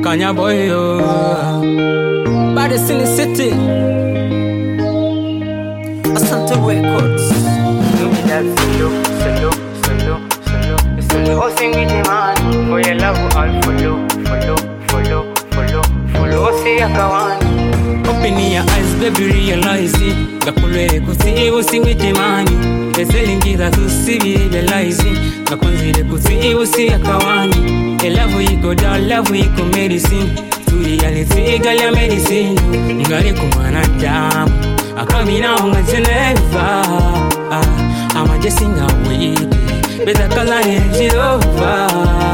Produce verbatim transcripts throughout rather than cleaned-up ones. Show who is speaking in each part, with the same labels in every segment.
Speaker 1: Kanya boy, yo. Baddest in the city. Asante Records.
Speaker 2: Do me that solo, solo, solo, solo, solo. Oh, sing with the man. For your love, I'll follow, follow, follow, follow, follow. Oh, see akawani.
Speaker 1: Open your eyes, baby, realize it. Gakulwe kusi, usi wite mani. Ezelingira tusi, realize it. Gakunzile kusi, usi akawani. A love we go down, love we go medicine. To reality, girl, your medicine. Ngare kumana damu. Akamina unga zeneva. I'm just sing away. Better call I need over.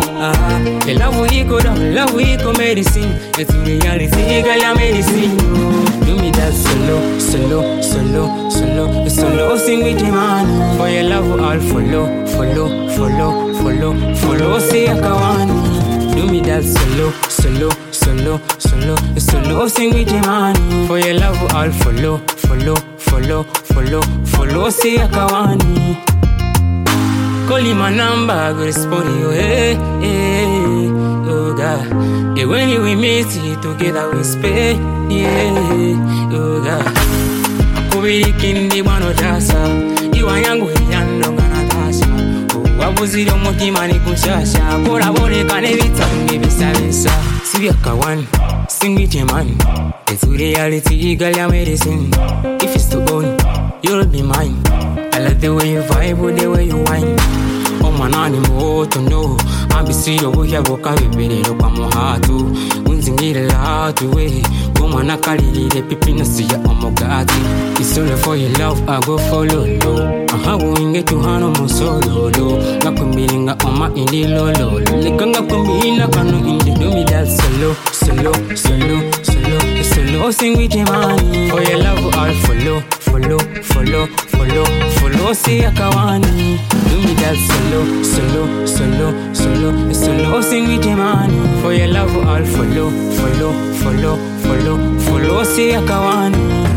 Speaker 1: A love we go down, love we go medicine. It's reality, girl, your medicine. Do me that solo, solo, solo, solo, solo. Sing with the man. For your love, I'll follow, follow, follow, follow, follow. See akawani. Do me that solo, solo, solo, solo, solo. Sing with the man. For your love, I'll follow, follow, follow, follow, follow. See akawani. Call him my number, I go respond you. Hey, hey, oh God. Yeah, when you we meet together we spend. Yeah, oh God. Kubiri kindi mano jasa. Iwa yangu hiyando ngana tasha. Wabuziri omutima ni kushasha. Kora bone kane vitangi bisabisa. Sibi akawani, sing with your man. It's reality, girl, your medicine. If it's to own, you'll be mine. I like the way you vibe with the way you whine. Oh man, I need more to know. I'm busy, you will have a carry up on my heart too. Unzingire la to way. Woman, I carry the pipina see ya on my gati. It's only for your love, I go follow low. I'm going get to hand on my solo low. Nakumilinga on my indie lolo. Lekanga kumina kanu indie. Do me that solo, solo, solo, solo, solo. Sing with your money. For your love, I'll follow, follow, follow, follow, follow. See akawani. Do me that solo, solo, solo, solo, solo. Sing with your money. For your love, I'll follow, follow, follow, follow, follow. See akawani.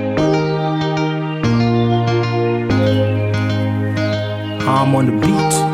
Speaker 3: I'm on the beat.